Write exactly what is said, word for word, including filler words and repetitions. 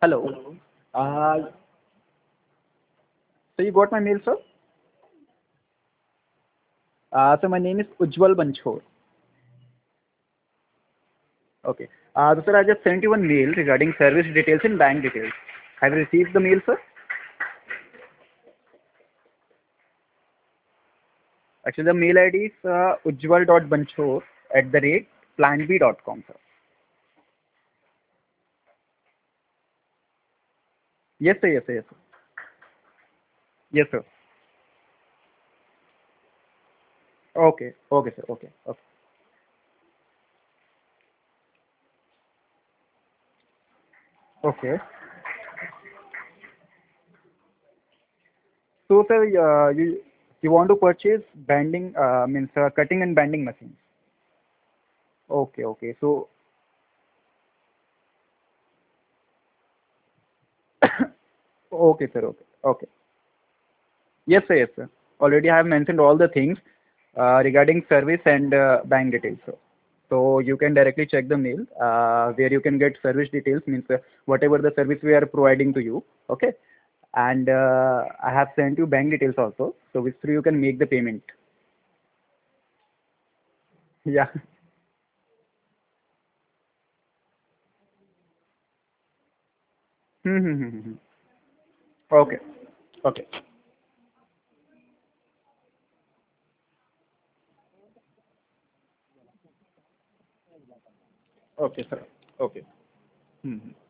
Hello. Uh, so you got my mail, sir? Uh, so my name is Ujjwal Banchor. Okay. Uh, so sir, I just sent you one mail regarding service details and bank details. Have you received the mail, sir? Actually, the mail I D is uh, ujjwal.banchor at the rate planb dot com, sir. Yes, sir. Yes, sir. Yes, sir. Yes, sir. Okay. Okay, sir. Okay. Okay. Okay. So, sir, uh, you you want to purchase banding, uh, means uh, cutting and banding machines. Okay. Okay. So, okay, sir. Okay. Okay. Yes, sir. Yes, sir. Already I have mentioned all the things uh, regarding service and uh, bank details, sir. So you can directly check the mail uh, where you can get service details, means uh, whatever the service we are providing to you. Okay. And uh, I have sent you bank details also, so which through you can make the payment. Yeah. Hmm, hmm, hmm, hmm, hmm. Okay. Okay. Okay, sir. Okay. Hmm, hmm.